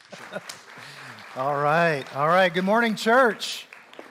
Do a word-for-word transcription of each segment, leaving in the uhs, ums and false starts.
All right, all right. Good morning, church.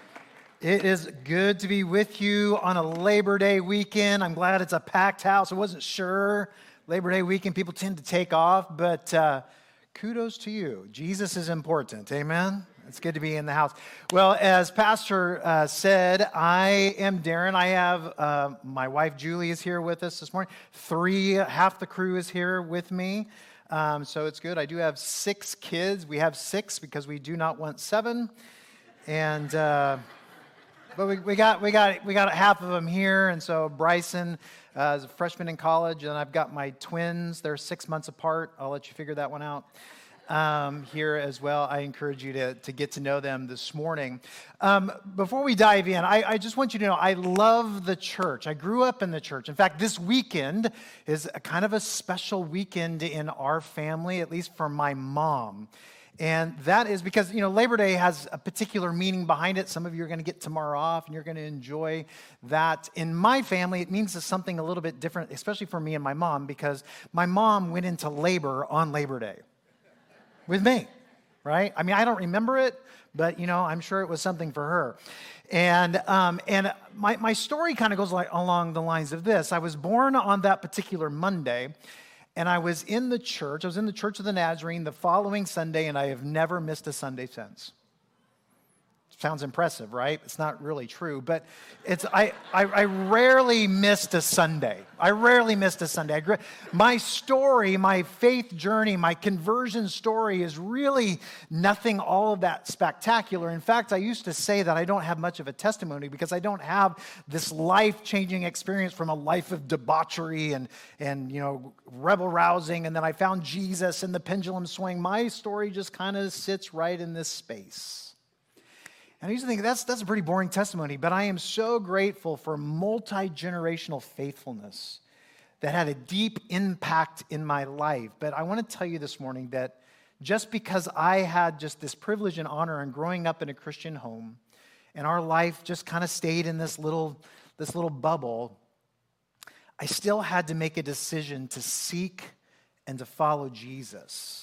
It is good to be with you on a Labor Day weekend. I'm glad it's a packed house. I wasn't sure. Labor Day weekend, people tend to take off, but uh, kudos to you. Jesus is important, amen? It's good to be in the house. Well, as Pastor uh, said, I am Darren. I have uh, my wife, Julie, is here with us this morning. Three, half the crew is here with me. Um, so it's good. I do have six kids. We have six because we do not want seven. And... Uh, But we, we got we got we got half of them here, and so Bryson uh, is a freshman in college, and I've got my twins. They're six months apart. I'll let you figure that one out um, here as well. I encourage you to to get to know them this morning. Um, before we dive in, I, I just want you to know I love the church. I grew up in the church. In fact, this weekend is a kind of a special weekend in our family, at least for my mom. And that is because, you know, Labor Day has a particular meaning behind it. Some of you are going to get tomorrow off, and you're going to enjoy that. In my family, it means something a little bit different, especially for me and my mom, because my mom went into labor on Labor Day with me, right? I mean, I don't remember it, but, you know, I'm sure it was something for her. And um, and my, my story kind of goes like along the lines of this. I was born on that particular Monday, and I was in the church. I was in the Church of the Nazarene the following Sunday, and I have never missed a Sunday since. Sounds impressive, right? It's not really true, but it's I, I, I rarely missed a Sunday. I rarely missed a Sunday. I, my story, my faith journey, my conversion story is really nothing all of that spectacular. In fact, I used to say that I don't have much of a testimony because I don't have this life-changing experience from a life of debauchery and, and you know, rebel-rousing, and then I found Jesus and the pendulum swing. My story just kind of sits right in this space. And I used to think that's, that's a pretty boring testimony, but I am so grateful for multi-generational faithfulness that had a deep impact in my life. But I want to tell you this morning that just because I had just this privilege and honor in growing up in a Christian home, and our life just kind of stayed in this little, this little bubble, I still had to make a decision to seek and to follow Jesus.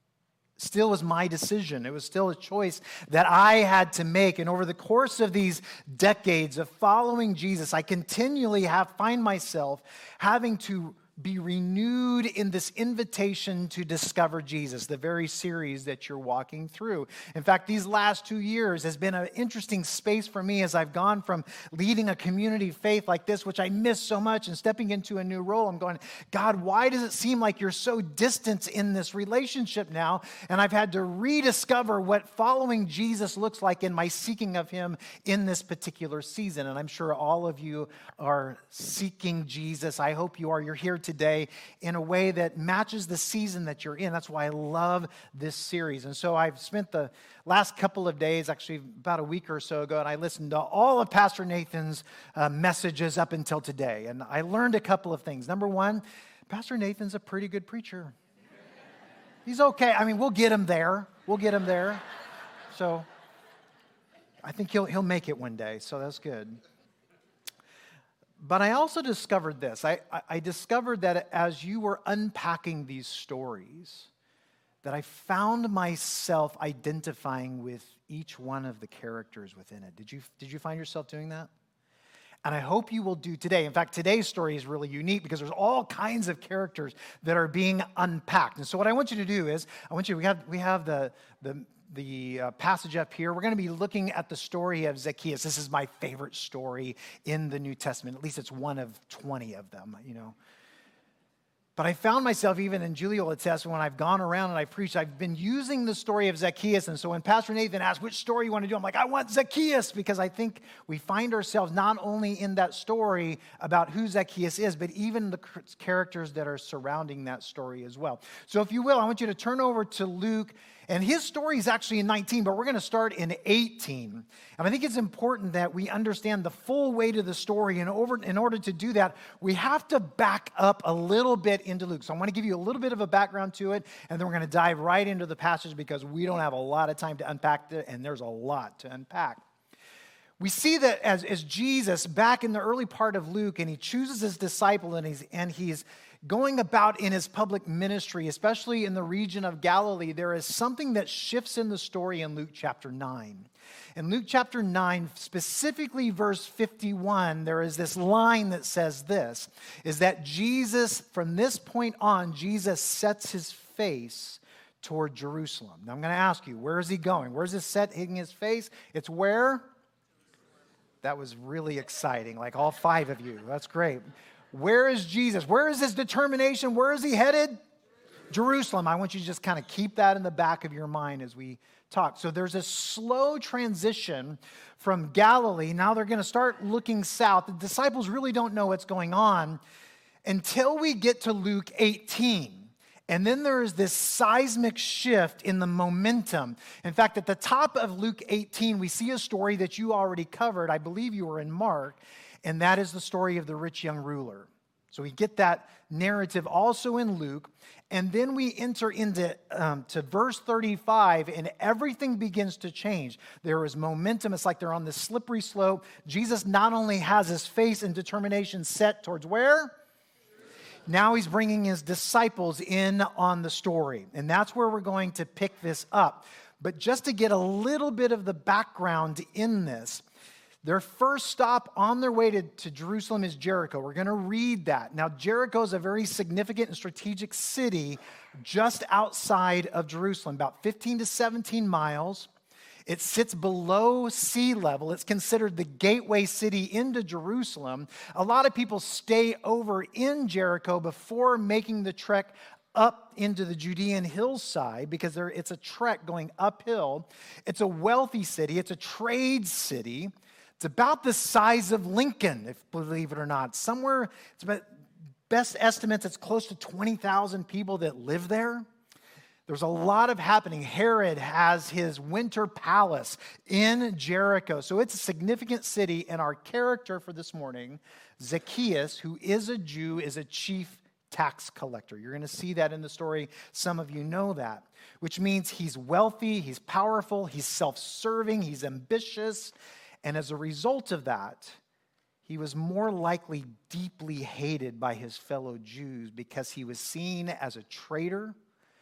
Still was my decision. It was still a choice that I had to make. And over the course of these decades of following Jesus, I continually have find myself having to be renewed in this invitation to discover Jesus, the very series that you're walking through. In fact, these last two years has been an interesting space for me as I've gone from leading a community faith like this, which I miss so much, and stepping into a new role. I'm going, God, why does it seem like you're so distant in this relationship now? And I've had to rediscover what following Jesus looks like in my seeking of him in this particular season. And I'm sure all of you are seeking Jesus. I hope you are. You're here today in a way that matches the season that you're in. That's why I love this series. And so I've spent the last couple of days, actually about a week or so ago, and I listened to all of Pastor Nathan's uh, messages up until today. And I learned a couple of things. Number one, Pastor Nathan's a pretty good preacher. He's okay. I mean, we'll get him there. We'll get him there. So I think he'll he'll make it one day. So that's good. But I also discovered this. I, I discovered that as you were unpacking these stories, that I found myself identifying with each one of the characters within it. Did you, did you find yourself doing that? And I hope you will do today. In fact, today's story is really unique because there's all kinds of characters that are being unpacked. And so what I want you to do is, I want you, we have, we have the, the, the uh, passage up here. We're going to be looking at the story of Zacchaeus. This is my favorite story in the New Testament. At least it's one of twenty of them, you know. But I found myself, even in Julie will attest, when I've gone around and I've preached, I've been using the story of Zacchaeus. And so when Pastor Nathan asked which story you want to do, I'm like, I want Zacchaeus, because I think we find ourselves not only in that story about who Zacchaeus is, but even the characters that are surrounding that story as well. So if you will, I want you to turn over to Luke. And his story is actually in nineteen, but we're going to start in eighteen. And I think it's important that we understand the full weight of the story. And over, in order to do that, we have to back up a little bit into Luke. So I want to give you a little bit of a background to it, and then we're going to dive right into the passage because we don't have a lot of time to unpack it, and there's a lot to unpack. We see that as, as Jesus, back in the early part of Luke, and he chooses his disciple, and he's, and he's going about in his public ministry, especially in the region of Galilee, there is something that shifts in the story in Luke chapter nine. In Luke chapter nine, specifically verse fifty-one, there is this line that says this, is that Jesus, from this point on, Jesus sets his face toward Jerusalem. Now I'm going to ask you, where is he going? Where is this setting his face? It's where? That was really exciting, like all five of you. That's great. Where is Jesus? Where is his determination? Where is he headed? Jerusalem. I want you to just kind of keep that in the back of your mind as we talk. So there's a slow transition from Galilee. Now they're going to start looking south. The disciples really don't know what's going on until we get to Luke eighteen. And then there is this seismic shift in the momentum. In fact, at the top of Luke eighteen, we see a story that you already covered. I believe you were in Mark, and that is the story of the rich young ruler. So we get that narrative also in Luke. And then we enter into um, to verse thirty-five, and everything begins to change. There is momentum. It's like they're on this slippery slope. Jesus not only has his face and determination set towards where? Now he's bringing his disciples in on the story. And that's where we're going to pick this up. But just to get a little bit of the background in this, their first stop on their way to, to Jerusalem is Jericho. We're going to read that. Now, Jericho is a very significant and strategic city just outside of Jerusalem, about fifteen to seventeen miles. It sits below sea level. It's considered the gateway city into Jerusalem. A lot of people stay over in Jericho before making the trek up into the Judean hillside because there, it's a trek going uphill. It's a wealthy city. It's a trade city. It's about the size of Lincoln, if believe it or not. Somewhere, it's about, best estimates, it's close to twenty thousand people that live there. There's a lot of happening. Herod has his winter palace in Jericho. So it's a significant city, and our character for this morning, Zacchaeus, who is a Jew, is a chief tax collector. You're going to see that in the story. Some of you know that, which means he's wealthy, he's powerful, he's self-serving, he's ambitious, and as a result of that, he was more likely deeply hated by his fellow Jews because he was seen as a traitor.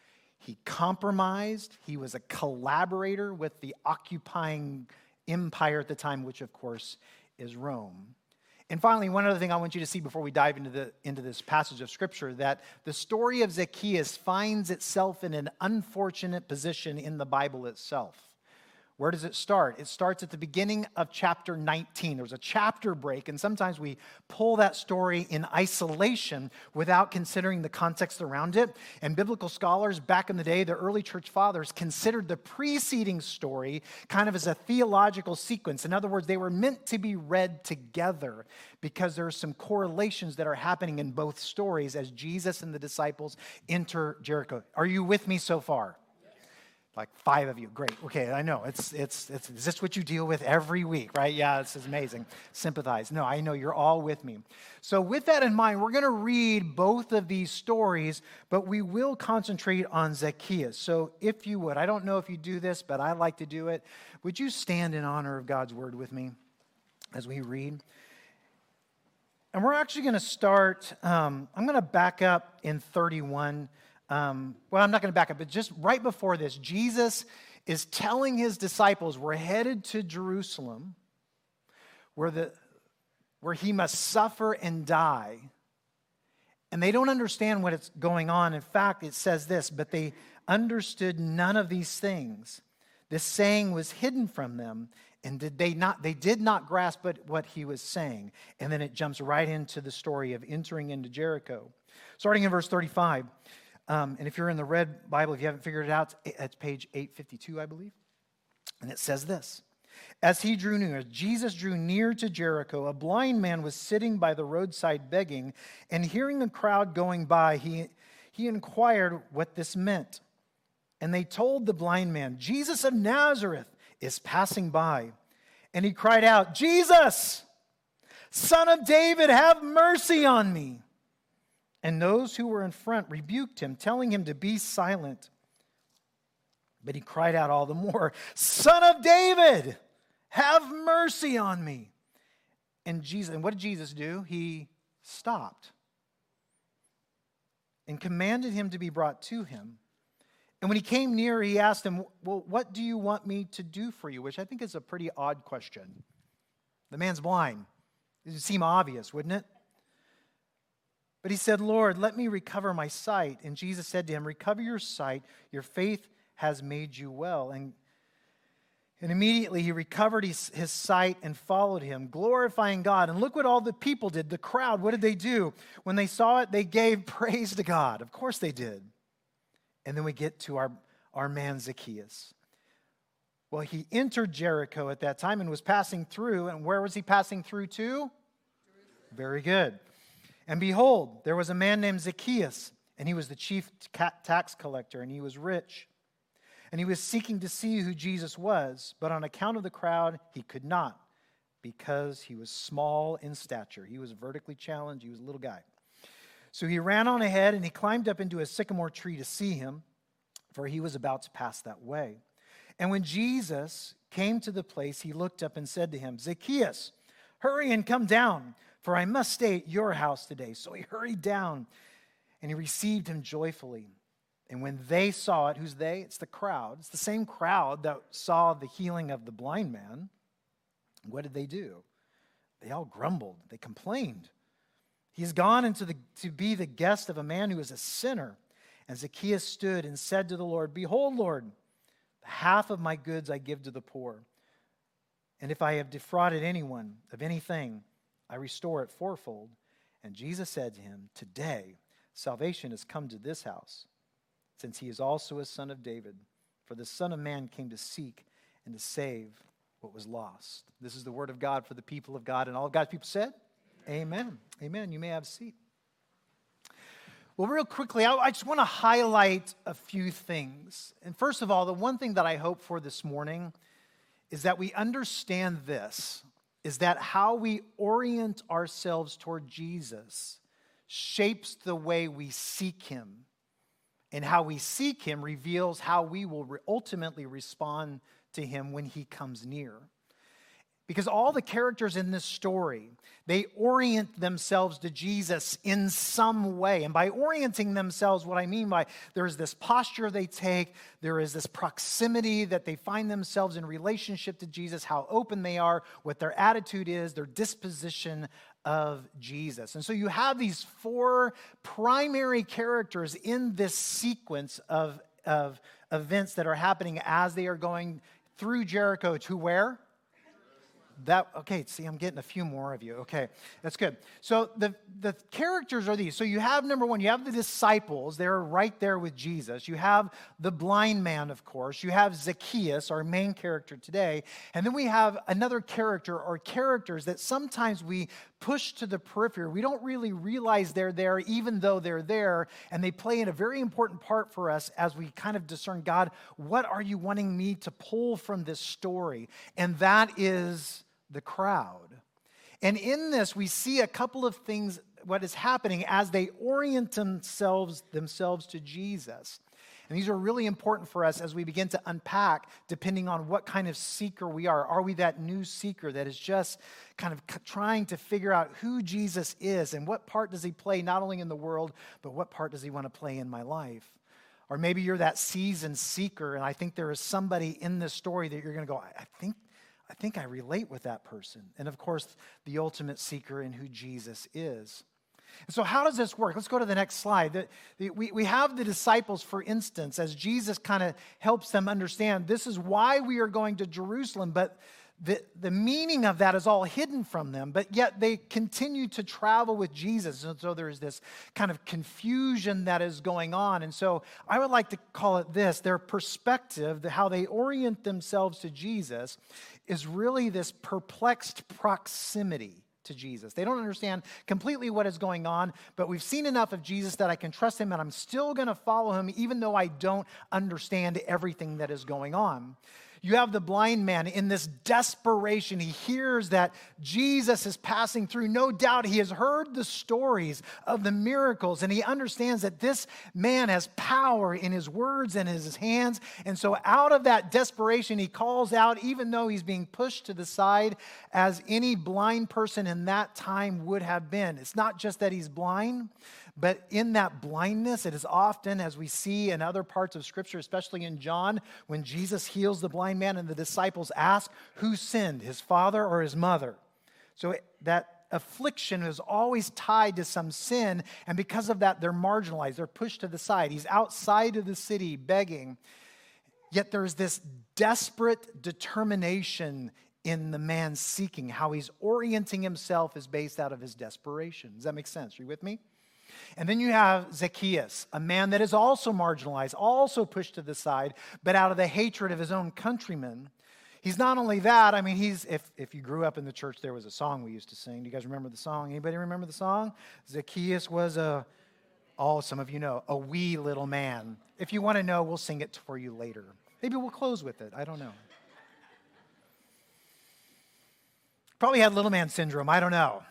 He compromised. He was a collaborator with the occupying empire at the time, which, of course, is Rome. And finally, one other thing I want you to see before we dive into the into this passage of Scripture, that the story of Zacchaeus finds itself in an unfortunate position in the Bible itself. Where does it start? It starts at the beginning of chapter nineteen. There's a chapter break, and sometimes we pull that story in isolation without considering the context around it. And biblical scholars back in the day, the early church fathers, considered the preceding story kind of as a theological sequence. In other words, they were meant to be read together because there are some correlations that are happening in both stories as Jesus and the disciples enter Jericho. Are you with me so far? Like five of you. Great. Okay, I know. It's, it's, it's, is this what you deal with every week, right? Yeah, this is amazing. Sympathize. No, I know you're all with me. So with that in mind, we're going to read both of these stories, but we will concentrate on Zacchaeus. So if you would, I don't know if you do this, but I like to do it. Would you stand in honor of God's word with me as we read? And we're actually going to start, um, I'm going to back up in thirty-one. Um, well, I'm not going to back up, but just right before this, Jesus is telling his disciples, we're headed to Jerusalem, where, the, where he must suffer and die. And they don't understand what is going on. In fact, it says this, but they understood none of these things. This saying was hidden from them, and did they not? They did not grasp what he was saying. And then it jumps right into the story of entering into Jericho. Starting in verse thirty-five. Um, and if you're in the red Bible, if you haven't figured it out, it's page eight fifty-two, I believe. And it says this. As he drew near, as Jesus drew near to Jericho, a blind man was sitting by the roadside begging, and hearing a crowd going by, he, he inquired what this meant. And they told the blind man, Jesus of Nazareth is passing by. And he cried out, Jesus, Son of David, have mercy on me. And those who were in front rebuked him, telling him to be silent. But he cried out all the more, Son of David, have mercy on me. And Jesus, and what did Jesus do? He stopped. and commanded him to be brought to him. And when he came near, he asked him, well, what do you want me to do for you? Which I think is a pretty odd question. The man's blind. It would seem obvious, wouldn't it? But he said, Lord, let me recover my sight. And Jesus said to him, recover your sight. Your faith has made you well. And, and immediately he recovered his, his sight and followed him, glorifying God. And look what all the people did. The crowd, what did they do? When they saw it, they gave praise to God. Of course they did. And then we get to our, our man Zacchaeus. Well, he entered Jericho at that time and was passing through. And where was he passing through to? Very good. And behold, there was a man named Zacchaeus, and he was the chief tax collector, and he was rich. And he was seeking to see who Jesus was, but on account of the crowd, he could not, because he was small in stature. He was vertically challenged. He was a little guy. So he ran on ahead, and he climbed up into a sycamore tree to see him, for he was about to pass that way. And when Jesus came to the place, he looked up and said to him, Zacchaeus, hurry and come down, for I must stay at your house today. So he hurried down, and he received him joyfully. And when they saw it, who's they? It's the crowd. It's the same crowd that saw the healing of the blind man. What did they do? They all grumbled. They complained. He has gone into the, to be the guest of a man who is a sinner. And Zacchaeus stood and said to the Lord, behold, Lord, half of my goods I give to the poor. And if I have defrauded anyone of anything, I restore it fourfold. And Jesus said to him, today salvation has come to this house, since he is also a son of David. For the Son of Man came to seek and to save what was lost. This is the word of God for the people of God. And all of God's people said, Amen. Amen. Amen. You may have a seat. Well, real quickly, I, I just want to highlight a few things. And first of all, the one thing that I hope for this morning is that we understand this, is that how we orient ourselves toward Jesus shapes the way we seek him. And how we seek him reveals how we will re- ultimately respond to him when he comes near. Because all the characters in this story, they orient themselves to Jesus in some way. And by orienting themselves, what I mean by there is this posture they take, there is this proximity that they find themselves in relationship to Jesus, how open they are, what their attitude is, their disposition of Jesus. And so you have these four primary characters in this sequence of, of events that are happening as they are going through Jericho to where? That, okay, see, I'm getting a few more of you. Okay, that's good. So the, the characters are these. So you have, number one, you have the disciples. They're right there with Jesus. You have the blind man, of course. You have Zacchaeus, our main character today. And then we have another character or characters that sometimes we push to the periphery. We don't really realize they're there, even though they're there. And they play in a very important part for us as we kind of discern, God, what are you wanting me to pull from this story? And that is the crowd. And in this, we see a couple of things, what is happening as they orient themselves, themselves to Jesus. And these are really important for us as we begin to unpack, depending on what kind of seeker we are. Are we that new seeker that is just kind of trying to figure out who Jesus is and what part does he play not only in the world, but what part does he want to play in my life? Or maybe you're that seasoned seeker, and I think there is somebody in this story that you're going to go, I think I think I relate with that person. And of course, the ultimate seeker in who Jesus is. And so how does this work? Let's go to the next slide. The, the, we, we have the disciples, for instance, as Jesus kind of helps them understand, this is why we are going to Jerusalem, but the, the meaning of that is all hidden from them, but yet they continue to travel with Jesus. And so there's this kind of confusion that is going on. And so I would like to call it this, their perspective, the, how they orient themselves to Jesus is really this perplexed proximity to Jesus. They don't understand completely what is going on, but we've seen enough of Jesus that I can trust him and I'm still going to follow him even though I don't understand everything that is going on. You have the blind man in this desperation. He hears that Jesus is passing through. No doubt he has heard the stories of the miracles, and he understands that this man has power in his words and in his hands. And so out of that desperation, he calls out, even though he's being pushed to the side as any blind person in that time would have been. It's not just that he's blind, But in that blindness, it is often, as we see in other parts of Scripture, especially in John, when Jesus heals the blind man and the disciples ask, who sinned, his father or his mother? So that affliction is always tied to some sin, and because of that, they're marginalized. They're pushed to the side. He's outside of the city begging. Yet there's this desperate determination in the man seeking. How he's orienting himself is based out of his desperation. Does that make sense? Are you with me? And then you have Zacchaeus, a man that is also marginalized, also pushed to the side, but out of the hatred of his own countrymen. He's not only that, I mean, he's, if, if you grew up in the church, there was a song we used to sing. Do you guys remember the song? Anybody remember the song? Zacchaeus was a, oh, some of you know, a wee little man. If you want to know, we'll sing it for you later. Maybe we'll close with it. I don't know. Probably had little man syndrome. I don't know.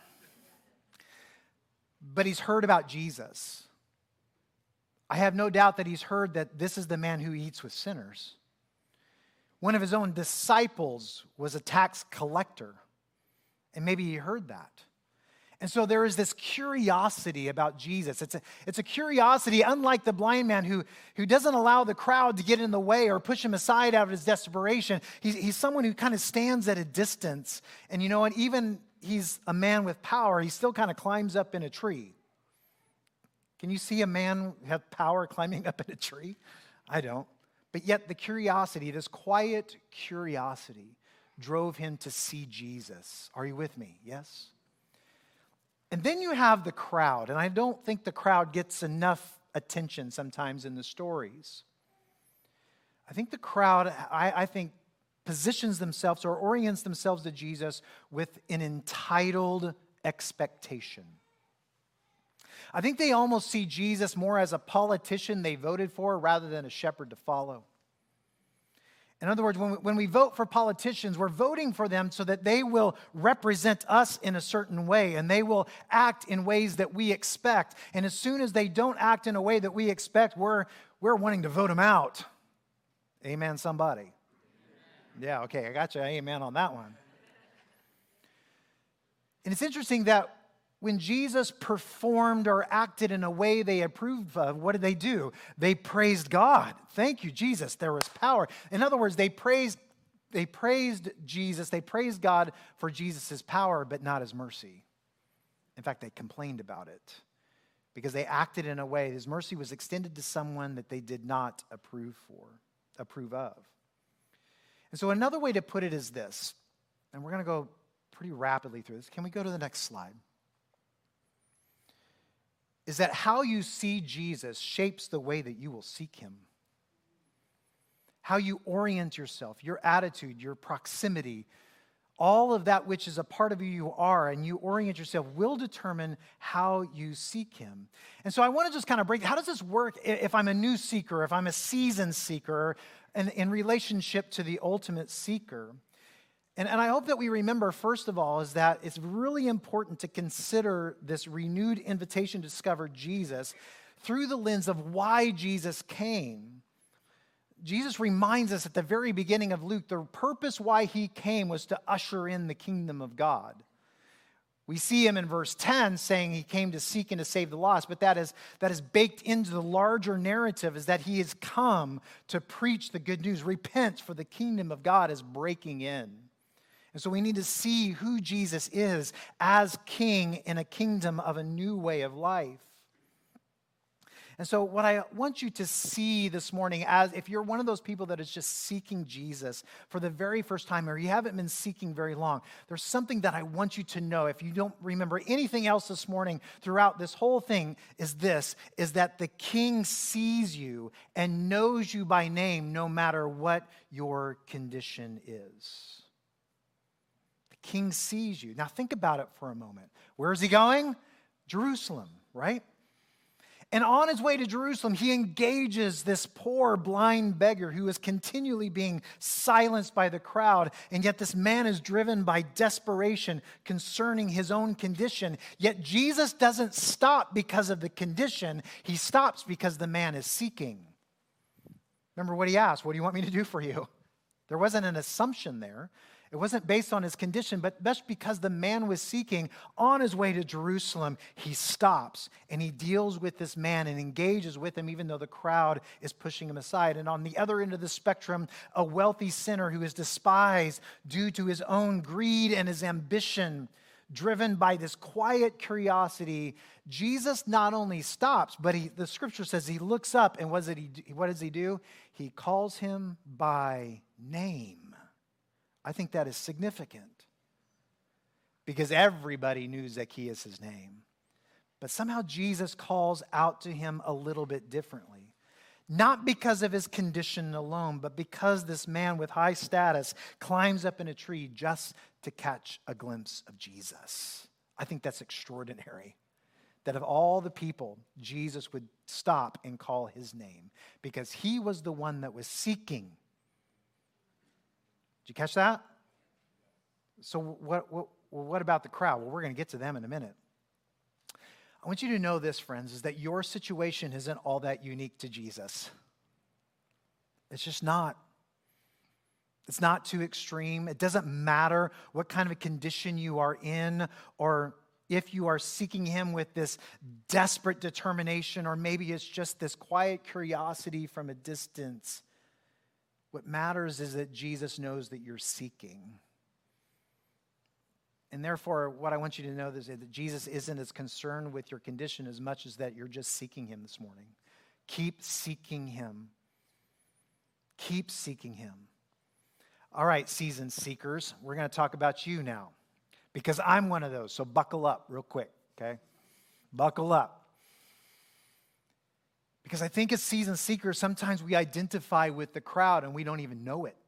But he's heard about Jesus. I have no doubt that he's heard that this is the man who eats with sinners. One of his own disciples was a tax collector, and maybe he heard that. And so there is this curiosity about Jesus. It's a, it's a curiosity unlike the blind man who, who doesn't allow the crowd to get in the way or push him aside out of his desperation. He's, he's someone who kind of stands at a distance. And you know what? Even he's a man with power, he still kind of climbs up in a tree. Can you see a man have power climbing up in a tree? I don't. But yet the curiosity, this quiet curiosity, drove him to see Jesus. Are you with me? Yes? And then you have the crowd, and I don't think the crowd gets enough attention sometimes in the stories. I think the crowd, I, I think, positions themselves or orients themselves to Jesus with an entitled expectation. I think they almost see Jesus more as a politician they voted for rather than a shepherd to follow. In other words, when we, when we vote for politicians, we're voting for them so that they will represent us in a certain way, and they will act in ways that we expect. And as soon as they don't act in a way that we expect, we're, we're wanting to vote them out. Amen, somebody. Yeah, okay, I got you. Amen on that one. And it's interesting that when Jesus performed or acted in a way they approved of, what did they do? They praised God. Thank you, Jesus. There was power. In other words, they praised, they praised Jesus. They praised God for Jesus' power, but not his mercy. In fact, they complained about it because they acted in a way, his mercy was extended to someone that they did not approve for, approve of. And so another way to put it is this, and we're going to go pretty rapidly through this. Can we go to the next slide? Is that how you see Jesus shapes the way that you will seek him. How you orient yourself, your attitude, your proximity, all of that which is a part of who you are and you orient yourself will determine how you seek him. And so I want to just kind of break, how does this work if I'm a new seeker, if I'm a seasoned seeker, and in relationship to the ultimate seeker? And, and I hope that we remember, first of all, is that it's really important to consider this renewed invitation to discover Jesus through the lens of why Jesus came. Jesus reminds us at the very beginning of Luke, the purpose why he came was to usher in the kingdom of God. We see him in verse ten saying he came to seek and to save the lost, but that is, that is baked into the larger narrative is that he has come to preach the good news. Repent, for the kingdom of God is breaking in. And so we need to see who Jesus is as king in a kingdom of a new way of life. And so what I want you to see this morning, as if you're one of those people that is just seeking Jesus for the very first time, or you haven't been seeking very long, there's something that I want you to know. If you don't remember anything else this morning throughout this whole thing, is this, is that the king sees you and knows you by name no matter what your condition is. King sees you. Now think about it for a moment. Where is he going? Jerusalem, right? And on his way to Jerusalem, he engages this poor blind beggar who is continually being silenced by the crowd. And yet this man is driven by desperation concerning his own condition. Yet Jesus doesn't stop because of the condition. He stops because the man is seeking. Remember what he asked, what do you want me to do for you? There wasn't an assumption there. It wasn't based on his condition, but just because the man was seeking on his way to Jerusalem, he stops and he deals with this man and engages with him even though the crowd is pushing him aside. And on the other end of the spectrum, a wealthy sinner who is despised due to his own greed and his ambition, driven by this quiet curiosity, Jesus not only stops, but he, the scripture says he looks up and what does, he, what does he do? He calls him by name. I think that is significant because everybody knew Zacchaeus' name. But somehow Jesus calls out to him a little bit differently. Not because of his condition alone, but because this man with high status climbs up in a tree just to catch a glimpse of Jesus. I think that's extraordinary. That of all the people, Jesus would stop and call his name because he was the one that was seeking. Did you catch that? So what, what, what about the crowd? Well, we're going to get to them in a minute. I want you to know this, friends, is that your situation isn't all that unique to Jesus. It's just not. It's not too extreme. It doesn't matter what kind of a condition you are in or if you are seeking him with this desperate determination or maybe it's just this quiet curiosity from a distance. What matters is that Jesus knows that you're seeking. And therefore, what I want you to know is that Jesus isn't as concerned with your condition as much as that you're just seeking him this morning. Keep seeking him. Keep seeking him. All right, seasoned seekers, we're going to talk about you now because I'm one of those. So buckle up real quick, okay? Buckle up. Because I think as seasoned seekers, sometimes we identify with the crowd and we don't even know it.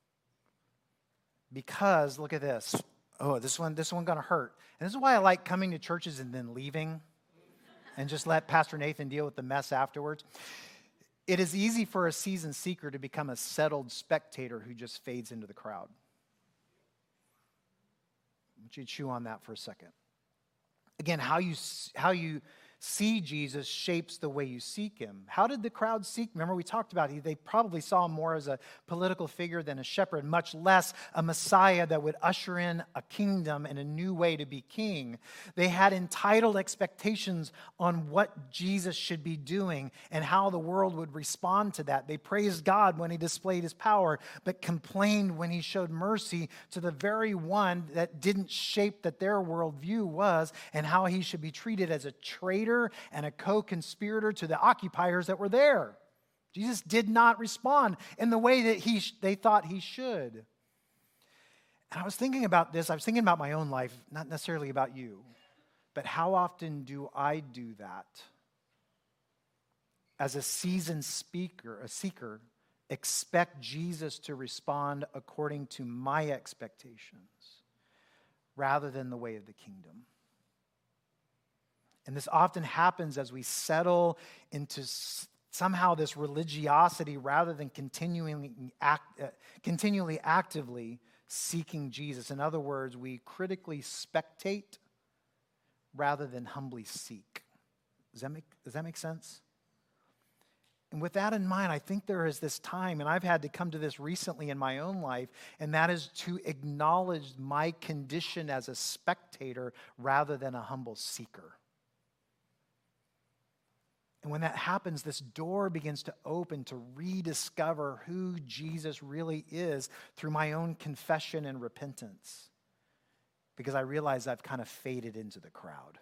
Because, look at this. Oh, this one, this one gonna hurt. And this is why I like coming to churches and then leaving and just let Pastor Nathan deal with the mess afterwards. It is easy for a seasoned seeker to become a settled spectator who just fades into the crowd. I want you to chew on that for a second. Again, how you how you see Jesus shapes the way you seek him. How did the crowd seek? Remember we talked about it. They probably saw him more as a political figure than a shepherd, much less a Messiah that would usher in a kingdom and a new way to be king. They had entitled expectations on what Jesus should be doing and how the world would respond to that. They praised God when he displayed his power, but complained when he showed mercy to the very one that didn't shape that their worldview was and how he should be treated as a traitor and a co-conspirator to the occupiers that were there. Jesus did not respond in the way that he they thought he should. And I was thinking about this. I was thinking about my own life, not necessarily about you, but how often do I do that? As a seasoned speaker, a seeker, expect Jesus to respond according to my expectations rather than the way of the kingdom. And this often happens as we settle into somehow this religiosity rather than continually, act, uh, continually actively seeking Jesus. In other words, we critically spectate rather than humbly seek. Does that make, does that make sense? And with that in mind, I think there is this time, and I've had to come to this recently in my own life, and that is to acknowledge my condition as a spectator rather than a humble seeker. And when that happens, this door begins to open to rediscover who Jesus really is through my own confession and repentance. Because I realize I've kind of faded into the crowd.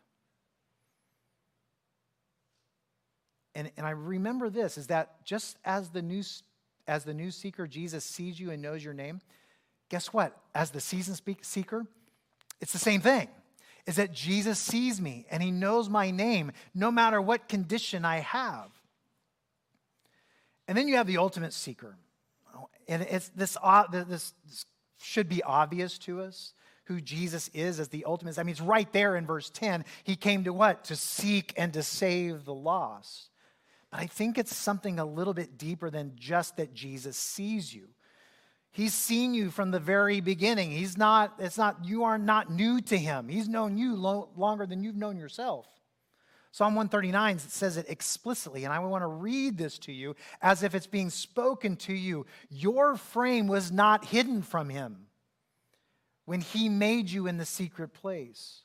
And, and I remember this, is that just as the new, as the new seeker, Jesus sees you and knows your name, guess what? As the seasoned seeker, it's the same thing. Is that Jesus sees me and he knows my name no matter what condition I have. And then you have the ultimate seeker. And it's this, this, this should be obvious to us who Jesus is as the ultimate. I mean, it's right there in verse ten. He came to what? To seek and to save the lost. But I think it's something a little bit deeper than just that Jesus sees you. He's seen you from the very beginning. He's not, it's not, you are not new to him. He's known you lo- longer than you've known yourself. Psalm one thirty-nine says it explicitly, and I want to read this to you as if it's being spoken to you. Your frame was not hidden from him when he made you in the secret place.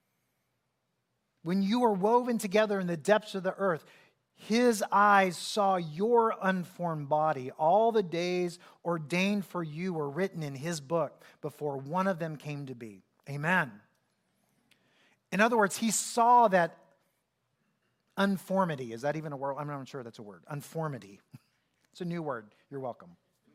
When you were woven together in the depths of the earth, his eyes saw your unformed body. All the days ordained for you were written in his book before one of them came to be. Amen. In other words, he saw that unformity. Is that even a word? I'm not sure that's a word. Unformity. It's a new word. You're welcome.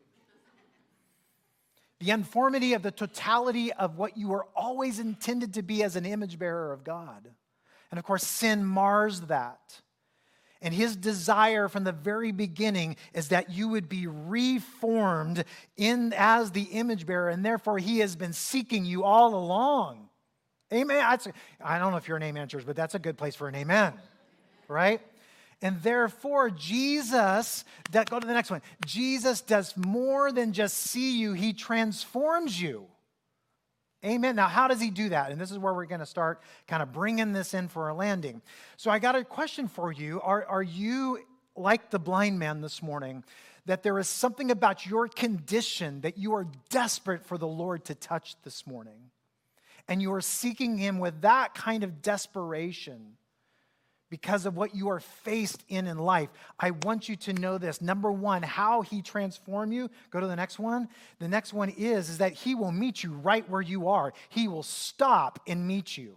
The unformity of the totality of what you were always intended to be as an image bearer of God. And of course, sin mars that. And his desire from the very beginning is that you would be reformed in as the image bearer, and therefore he has been seeking you all along. Amen. That's, I don't know if you're an amen church, but that's a good place for an amen, right? And therefore, Jesus, that, go to the next one. Jesus does more than just see you. He transforms you. Amen. Now, how does he do that? And this is where we're going to start kind of bringing this in for a landing. So I got a question for you. Are, are you like the blind man this morning, that there is something about your condition that you are desperate for the Lord to touch this morning? And you are seeking him with that kind of desperation because of what you are faced in in life. I want you to know this. Number one, how he transformed you. Go to the next one. The next one is, is that he will meet you right where you are. He will stop and meet you.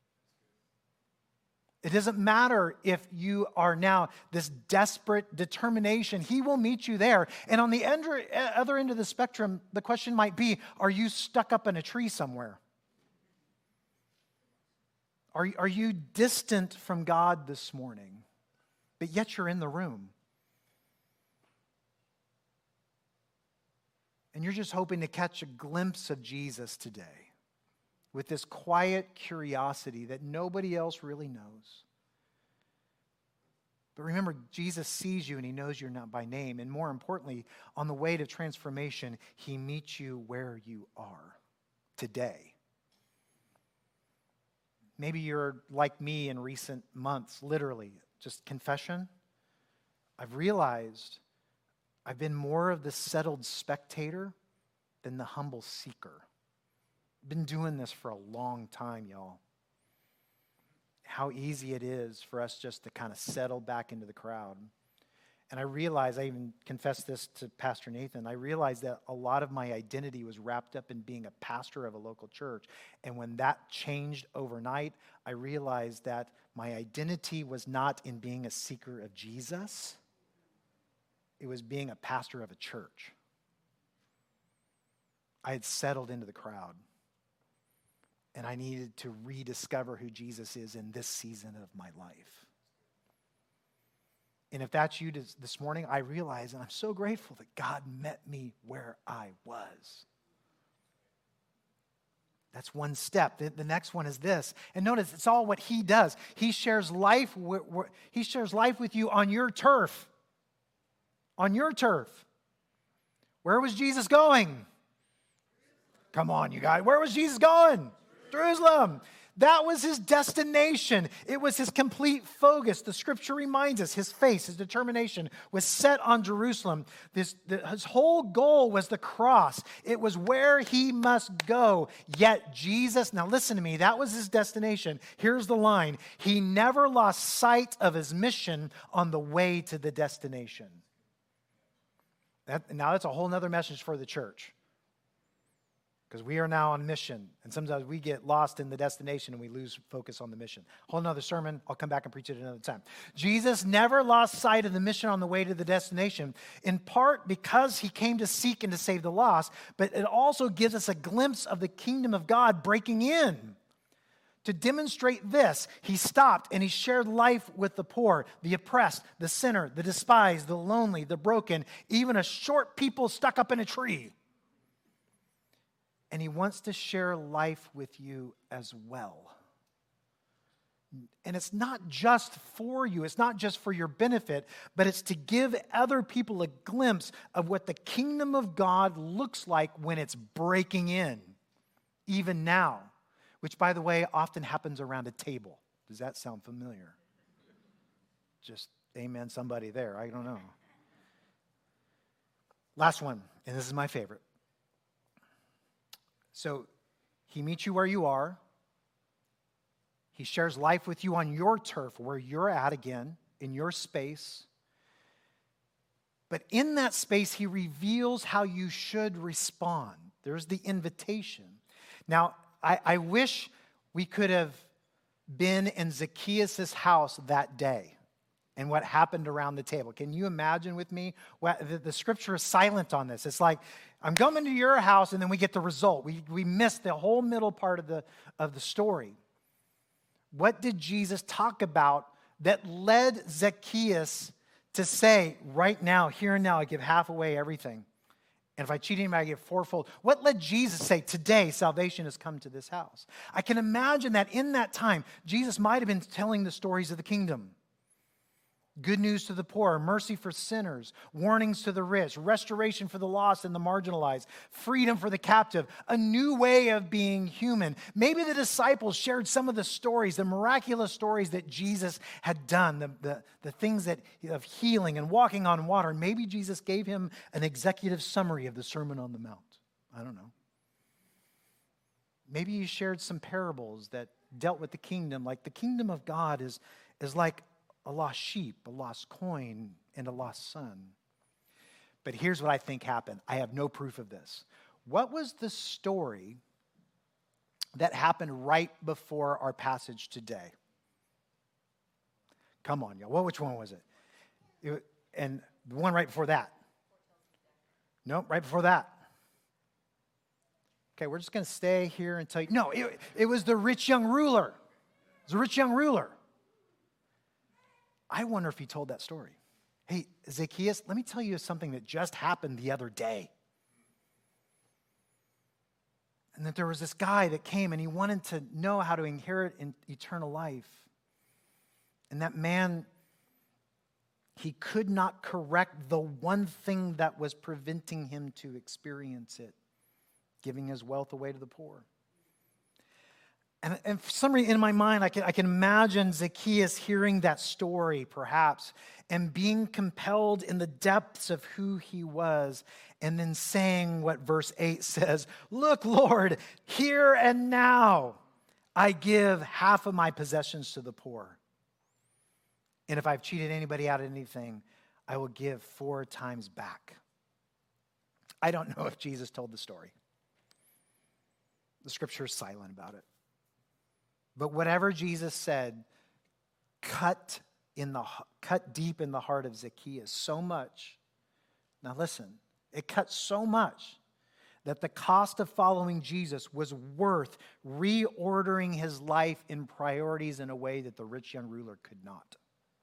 It doesn't matter if you are now this desperate determination. He will meet you there. And on the other end of the spectrum, the question might be, are you stuck up in a tree somewhere? Are, are you distant from God this morning, but yet you're in the room? And you're just hoping to catch a glimpse of Jesus today with this quiet curiosity that nobody else really knows. But remember, Jesus sees you and he knows you're not by name. And more importantly, on the way to transformation, he meets you where you are today. Maybe you're like me in recent months, literally, just confession. I've realized I've been more of the settled spectator than the humble seeker. I've been doing this for a long time, y'all. How easy it is for us just to kind of settle back into the crowd. And I realized, I even confessed this to Pastor Nathan, I realized that a lot of my identity was wrapped up in being a pastor of a local church. And when that changed overnight, I realized that my identity was not in being a seeker of Jesus. It was being a pastor of a church. I had settled into the crowd. And I needed to rediscover who Jesus is in this season of my life. And if that's you this morning, I realize, and I'm so grateful that God met me where I was. That's one step. The, the next one is this. And notice, it's all what he does. He shares life. He shares life with you on your turf. On your turf. Where was Jesus going? Come on, you guys. Where was Jesus going? Jerusalem. That was his destination. It was his complete focus. The scripture reminds us his face, his determination was set on Jerusalem. This, the, his whole goal was the cross. It was where he must go. Yet Jesus, now listen to me, that was his destination. Here's the line. He never lost sight of his mission on the way to the destination. That, now that's a whole nother message for the church. Because we are now on mission, and sometimes we get lost in the destination and we lose focus on the mission. Whole nother sermon, I'll come back and preach it another time. Jesus never lost sight of the mission on the way to the destination, in part because he came to seek and to save the lost, but it also gives us a glimpse of the kingdom of God breaking in. To demonstrate this, he stopped and he shared life with the poor, the oppressed, the sinner, the despised, the lonely, the broken, even a short people stuck up in a tree. And he wants to share life with you as well. And it's not just for you. It's not just for your benefit, but it's to give other people a glimpse of what the kingdom of God looks like when it's breaking in, even now, which, by the way, often happens around a table. Does that sound familiar? Just amen somebody there. I don't know. Last one, and this is my favorite. So He meets you where you are. He shares life with you on your turf, where you're at again, in your space. But in that space, he reveals how you should respond. There's the invitation. Now, I, I wish we could have been in Zacchaeus' house that day and what happened around the table. Can you imagine with me? Well, the, the scripture is silent on this. It's like, I'm coming to your house, and then we get the result. We, we miss the whole middle part of the, of the story. What did Jesus talk about that led Zacchaeus to say, right now, here and now, I give half away everything. And if I cheat anybody, I give fourfold. What led Jesus to say, today, salvation has come to this house? I can imagine that in that time, Jesus might have been telling the stories of the kingdom. Good news to the poor, mercy for sinners, warnings to the rich, restoration for the lost and the marginalized, freedom for the captive, a new way of being human. Maybe the disciples shared some of the stories, the miraculous stories that Jesus had done, the, the, the things that of healing and walking on water. And maybe Jesus gave him an executive summary of the Sermon on the Mount. I don't know. Maybe he shared some parables that dealt with the kingdom, like the kingdom of God is, is like a lost sheep, a lost coin, and a lost son. But here's what I think happened. I have no proof of this. What was the story that happened right before our passage today? Come on, y'all. Well, which one was it? it and the one right before that? Nope, right before that. Okay, we're just going to stay here and tell you. No, it, it was the rich young ruler. It was the rich young ruler. I wonder if he told that story. Hey, Zacchaeus, let me tell you something that just happened the other day. And that there was this guy that came and he wanted to know how to inherit in eternal life. And that man, he could not correct the one thing that was preventing him to experience it, giving his wealth away to the poor. And, and for some reason in my mind, I can, I can imagine Zacchaeus hearing that story, perhaps, and being compelled in the depths of who he was, and then saying what verse eight says, look, Lord, here and now I give half of my possessions to the poor. And if I've cheated anybody out of anything, I will give four times back. I don't know if Jesus told the story. The scripture is silent about it. But whatever Jesus said cut in the cut deep in the heart of Zacchaeus so much. Now listen, it cut so much that the cost of following Jesus was worth reordering his life in priorities in a way that the rich young ruler could not.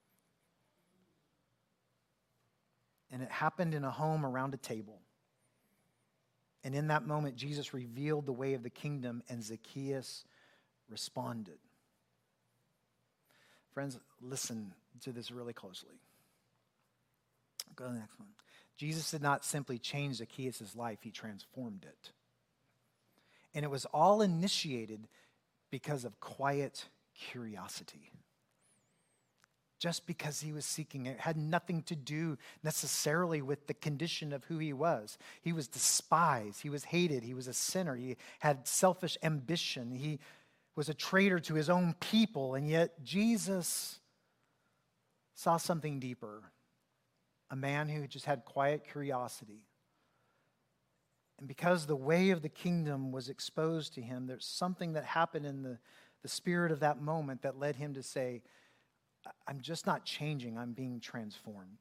And it happened in a home around a table. And in that moment, Jesus revealed the way of the kingdom, and Zacchaeus responded. Friends, listen to this really closely. Go to the next one. Jesus did not simply change Zacchaeus' life, he transformed it. And it was all initiated because of quiet curiosity. Just because he was seeking it. It had nothing to do necessarily with the condition of who he was. He was despised. He was hated. He was a sinner. He had selfish ambition. He was a traitor to his own people, and yet Jesus saw something deeper. A man who just had quiet curiosity. And because the way of the kingdom was exposed to him, there's something that happened in the, the spirit of that moment that led him to say, I'm just not changing, I'm being transformed.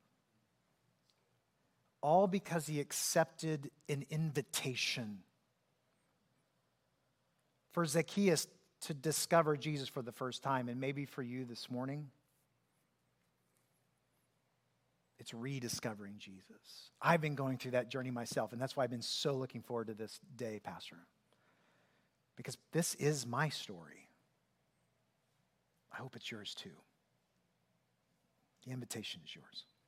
All because he accepted an invitation. For Zacchaeus to discover Jesus for the first time, and maybe for you this morning, it's rediscovering Jesus. I've been going through that journey myself, and that's why I've been so looking forward to this day, Pastor. Because this is my story. I hope it's yours too. The invitation is yours.